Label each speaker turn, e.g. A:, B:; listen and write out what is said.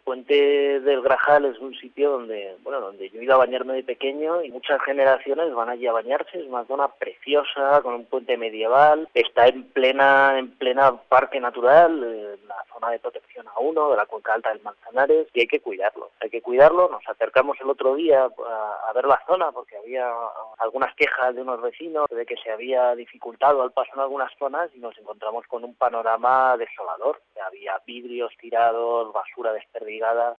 A: Puente del Grajal es un sitio donde yo he ido a bañarme de pequeño y muchas generaciones van allí a bañarse. Es una zona preciosa con un puente medieval. Está en plena parque natural, la zona de protección A1 de la Cuenca Alta del Manzanares, y hay que cuidarlo. Nos acercamos el otro día a ver la zona porque había algunas quejas de unos vecinos de que se había dificultado el paso en algunas zonas y nos encontramos con un panorama desolador. Había vidrios tirados, basura desperdigada.